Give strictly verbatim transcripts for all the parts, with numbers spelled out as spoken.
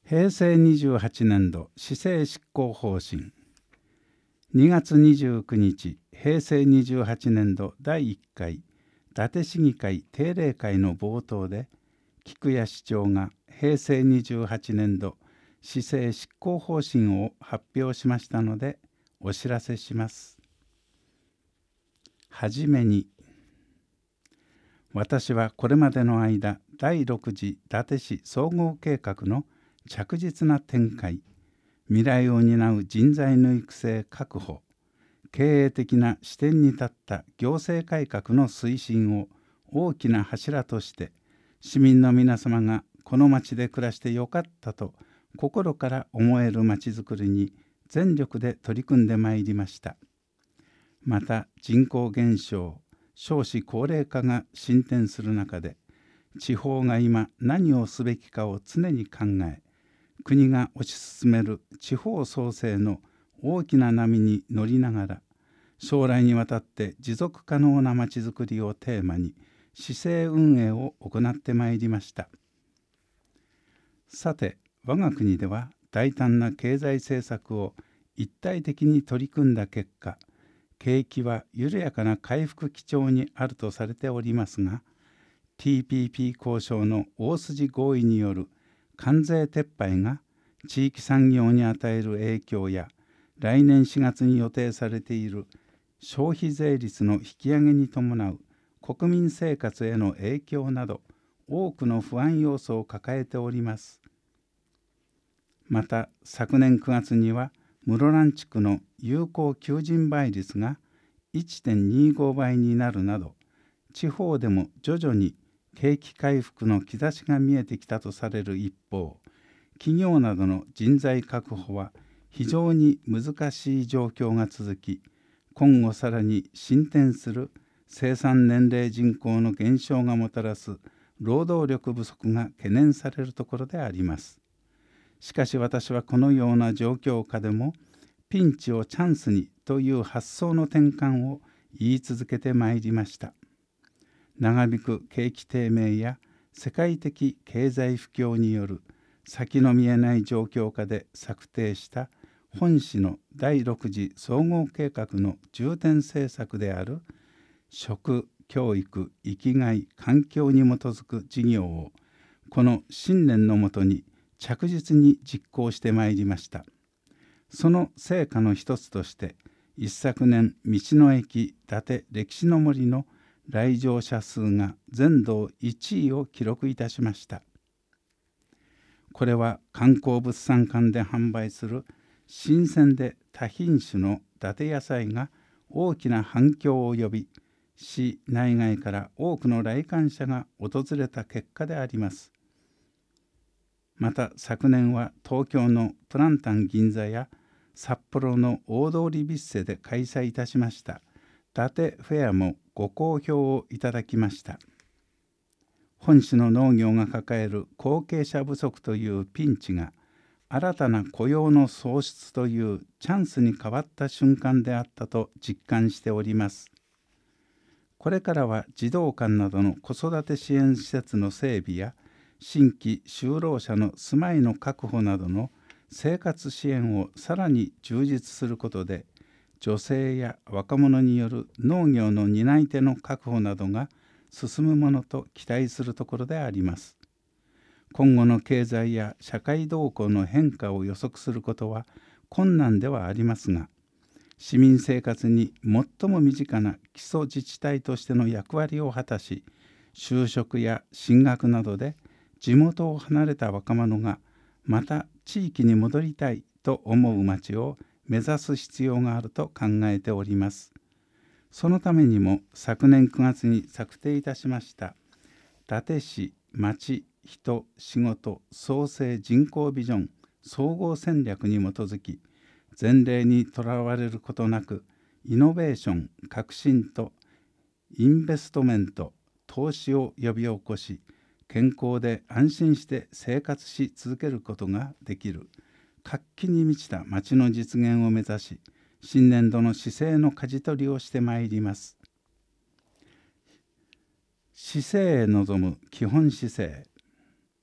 へいせいにじゅうはちねんど施政執行方針。にがつにじゅうくにち、へいせいにじゅうはちねんどだいいっかい伊達市議会定例会の冒頭で、菊谷市長がへいせいにじゅうはちねんど施政執行方針を発表しましたのでお知らせします。はじめに、私はこれまでの間、だいろく次伊達市総合計画の着実な展開、未来を担う人材の育成確保、経営的な視点に立った行政改革の推進を大きな柱として、市民の皆様がこの町で暮らしてよかったと心から思える町づくりに全力で取り組んでまいりました。また人口減少、少子高齢化が進展する中で、地方が今何をすべきかを常に考え、国が推し進める地方創生の大きな波に乗りながら、将来にわたって持続可能なまちづくりをテーマに市政運営を行ってまいりました。さて、我が国では大胆な経済政策を一体的に取り組んだ結果、景気は緩やかな回復基調にあるとされておりますが、ティーピーピー 交渉の大筋合意による関税撤廃が地域産業に与える影響や、来年しがつに予定されている消費税率の引き上げに伴う国民生活への影響など、多くの不安要素を抱えております。また昨年くがつには室蘭地区の有効求人倍率が いってんにご 倍になるなど、地方でも徐々に景気回復の兆しが見えてきたとされる一方、企業などの人材確保は非常に難しい状況が続き、今後さらに進展する生産年齢人口の減少がもたらす労働力不足が懸念されるところであります。しかし私はこのような状況下でも、ピンチをチャンスにという発想の転換を言い続けてまいりました。長引く景気低迷や世界的経済不況による先の見えない状況下で策定した本市のだいろく次総合計画の重点政策である食、教育、生きがい、環境に基づく事業をこの信念のもとに着実に実行してまいりました。その成果の一つとして、一昨年道の駅伊達歴史の森の来場者数が全道いちいを記録いたしました。これは観光物産館で販売する新鮮で多品種の伊達野菜が大きな反響を呼び、市内外から多くの来館者が訪れた結果であります。また昨年は東京のプランタン銀座や札幌の大通りビッセで開催いたしました伊達フェアもご好評をいただきました。本市の農業が抱える後継者不足というピンチが、新たな雇用の創出というチャンスに変わった瞬間であったと実感しております。これからは児童館などの子育て支援施設の整備や、新規就労者の住まいの確保などの生活支援をさらに充実することで、女性や若者による農業の担い手の確保などが進むものと期待するところであります。今後の経済や社会動向の変化を予測することは困難ではありますが、市民生活に最も身近な基礎自治体としての役割を果たし、就職や進学などで地元を離れた若者がまた地域に戻りたいと思う町を目指す必要があると考えております。そのためにも昨年くがつに策定いたしました伊達市町人仕事創生人口ビジョン総合戦略に基づき、前例にとらわれることなくイノベーション、革新とインベストメント、投資を呼び起こし、健康で安心して生活し続けることができる活気に満ちた町の実現を目指し、新年度の市政の舵取りをしてまいります。市政へ臨む基本姿勢。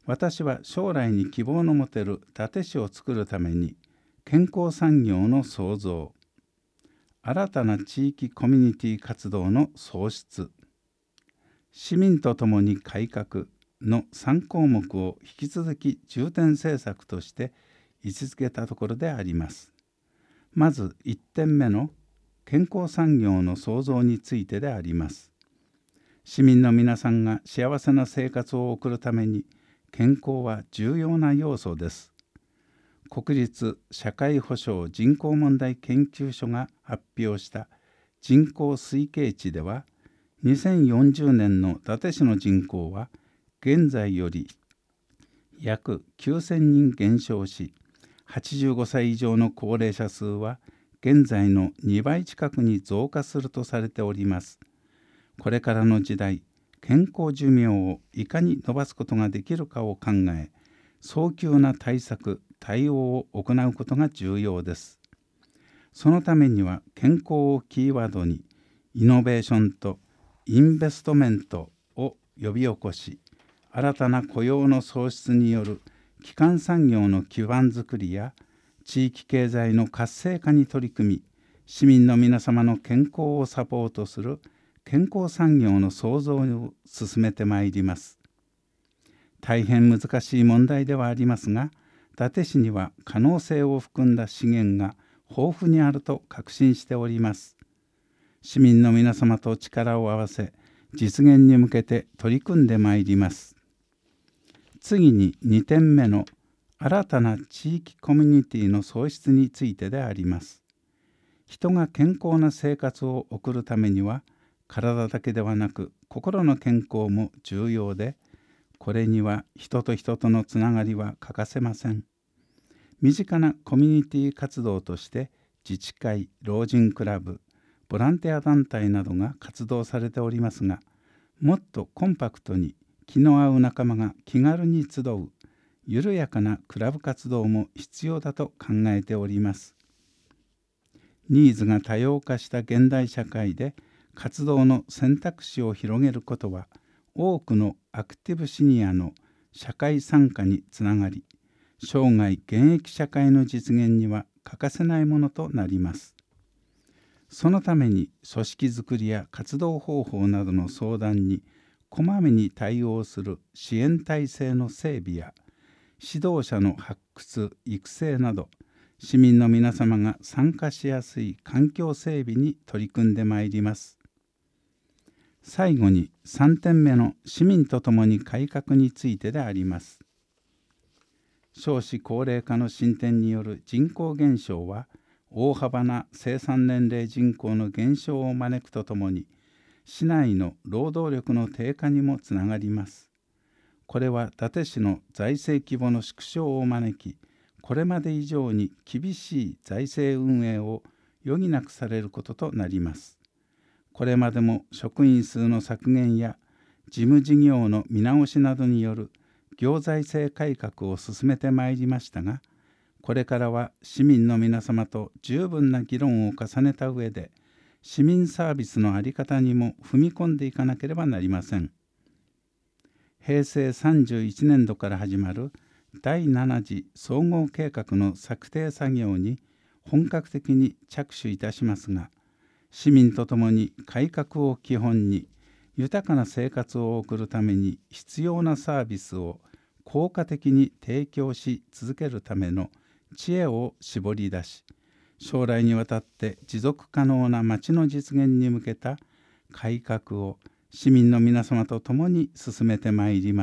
私は将来に希望の持てる伊達市を作るために健康産業の創造、新たな地域コミュニティ活動の創出、市民とともに改革のさん項目を引き続き重点政策として位置づけたところであります。まずいってんめの健康産業の創造についてであります。市民の皆さんが幸せな生活を送るために健康は重要な要素です。国立社会保障人口問題研究所が発表した人口推計値では、にせんよんじゅうねんの伊達市の人口は現在より約きゅうせんにん減少し、はちじゅうごさい以上の高齢者数は現在のにばい近くに増加するとされております。これからの時代、健康寿命をいかに伸ばすことができるかを考え、早急な対策・対応を行うことが重要です。そのためには健康をキーワードにイノベーションとインベストメントを呼び起こし、新たな雇用の創出による基幹産業の基盤づくりや地域経済の活性化に取り組み、市民の皆様の健康をサポートする健康産業の創造を進めてまいります。大変難しい問題ではありますが、伊達市には可能性を含んだ資源が豊富にあると確信しております。市民の皆様と力を合わせ、実現に向けて取り組んでまいります。次ににてんめの新たな地域コミュニティの創出についてであります。人が健康な生活を送るためには、体だけではなく心の健康も重要で、これには人と人とのつながりは欠かせません。身近なコミュニティ活動として自治会、老人クラブ、ボランティア団体などが活動されておりますが、もっとコンパクトに気の合う仲間が気軽に集う緩やかなクラブ活動も必要だと考えております。ニーズが多様化した現代社会で活動の選択肢を広げることは、多くのアクティブシニアの社会参加につながり、生涯現役社会の実現には欠かせないものとなります。そのために組織づくりや活動方法などの相談にこまめに対応する支援体制の整備や、指導者の発掘・育成など、市民の皆様が参加しやすい環境整備に取り組んでまいります。最後にさんてんめの市民とともに改革についてであります。少子高齢化の進展による人口減少は、大幅な生産年齢人口の減少を招くとともに、市内の労働力の低下にもつながります。これは伊達市の財政規模の縮小を招き、これまで以上に厳しい財政運営を余儀なくされることとなります。これまでも職員数の削減や事務事業の見直しなどによる行財政改革を進めてまいりましたが、これからは市民の皆様と十分な議論を重ねた上で、市民サービスの在り方にも踏み込んでいかなければなりません。へいせいさんじゅういちねんどから始まるだいなな次総合計画の策定作業に本格的に着手いたしますが、市民とともに改革を基本に豊かな生活を送るために必要なサービスを効果的に提供し続けるための知恵を絞り出し、将来にわたって持続可能な町の実現に向けた改革を市民の皆様と共に進めてまいります。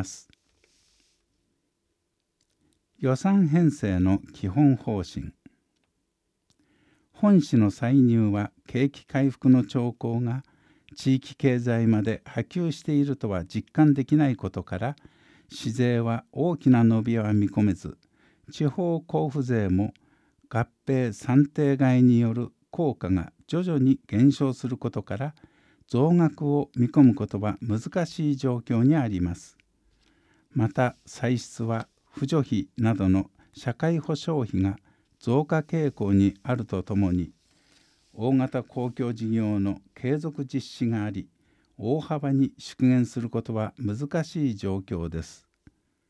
予算編成の基本方針。本市の歳入は景気回復の兆候が地域経済まで波及しているとは実感できないことから、市税は大きな伸びは見込めず、地方交付税も合併算定外による効果が徐々に減少することから、増額を見込むことは難しい状況にあります。また歳出は扶助費などの社会保障費が増加傾向にあるとともに、大型公共事業の継続実施があり、大幅に縮減することは難しい状況です。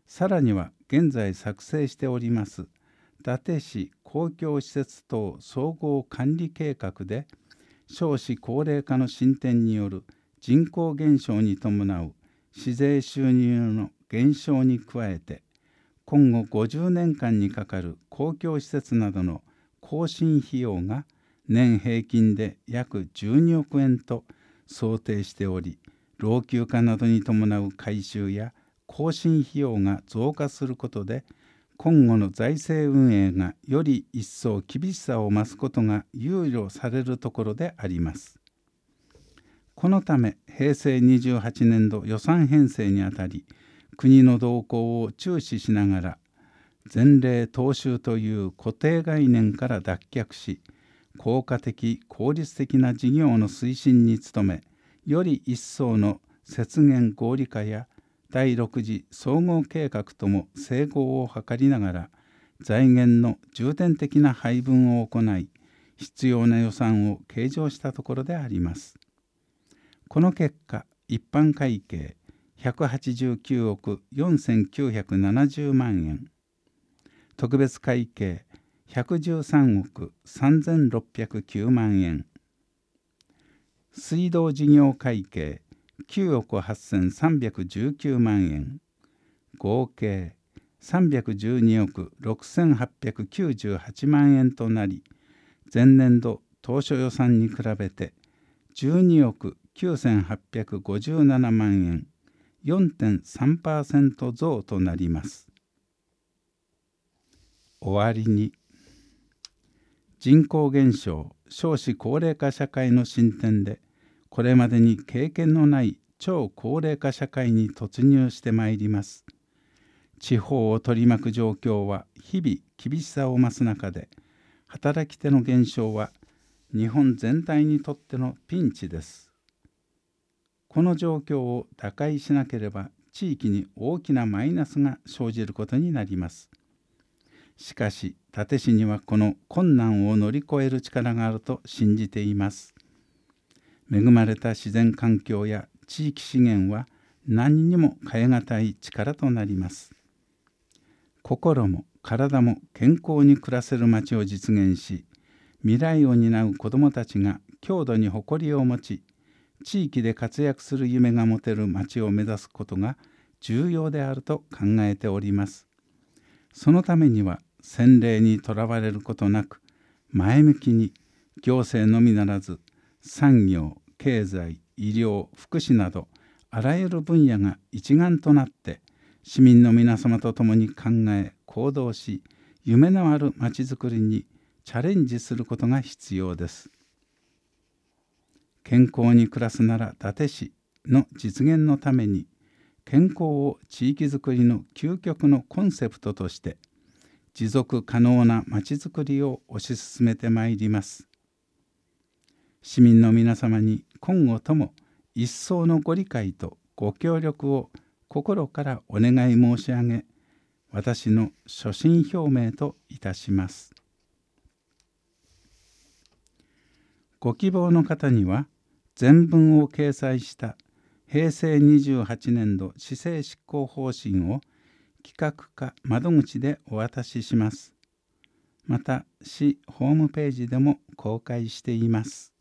さらには現在作成しております伊達市公共施設等総合管理計画で、少子高齢化の進展による人口減少に伴う市税収入の減少に加えて、今後ごじゅうねんかんにかかる公共施設などの更新費用が年平均で約じゅうにおくえんと想定しており、老朽化などに伴う改修や更新費用が増加することで、今後の財政運営がより一層厳しさを増すことが憂慮されるところであります。このためへいせいにじゅうはちねんど予算編成にあたり、国の動向を注視しながら、前例踏襲という固定概念から脱却し、効果的・効率的な事業の推進に努め、より一層の節減合理化やだいろく次総合計画とも整合を図りながら、財源の重点的な配分を行い、必要な予算を計上したところであります。この結果、一般会計ひゃくはちじゅうきゅうおくよんせんきゅうひゃくななじゅうまんえん、特別会計ひゃくじゅうさんおくさんぜんろっぴゃくきゅうまんえん、水道事業会計きゅうおくはっせんさんびゃくじゅうきゅうまんえん、合計さんびゃくじゅうにおくろくせんはっぴゃくきゅうじゅうはちまんえんとなり、前年度当初予算に比べてじゅうにおくきゅうせんはっぴゃくごじゅうななまんえん、よんてんさんパーセント 増となります。終わりに、人口減少・少子高齢化社会の進展で、これまでに経験のない超高齢化社会に突入してまいります。地方を取り巻く状況は日々厳しさを増す中で、働き手の減少は日本全体にとってのピンチです。この状況を打開しなければ、地域に大きなマイナスが生じることになります。しかし、伊達市にはこの困難を乗り越える力があると信じています。恵まれた自然環境や地域資源は何にも代え難い力となります。心も体も健康に暮らせる町を実現し、未来を担う子どもたちが郷土に誇りを持ち、地域で活躍する夢が持てる町を目指すことが重要であると考えております。そのためには先例にとらわれることなく、前向きに行政のみならず産業、経済、医療、福祉などあらゆる分野が一丸となって市民の皆様と共に考え行動し、夢のあるまちづくりにチャレンジすることが必要です。健康に暮らすなら伊達市の実現のために、健康を地域づくりの究極のコンセプトとして持続可能なまちづくりを推し進めてまいります。市民の皆様に今後とも一層のご理解とご協力を心からお願い申し上げ、私の所信表明といたします。ご希望の方には全文を掲載したへいせいにじゅうはちねんど市政執行方針を企画課窓口でお渡しします。また、市ホームページでも公開しています。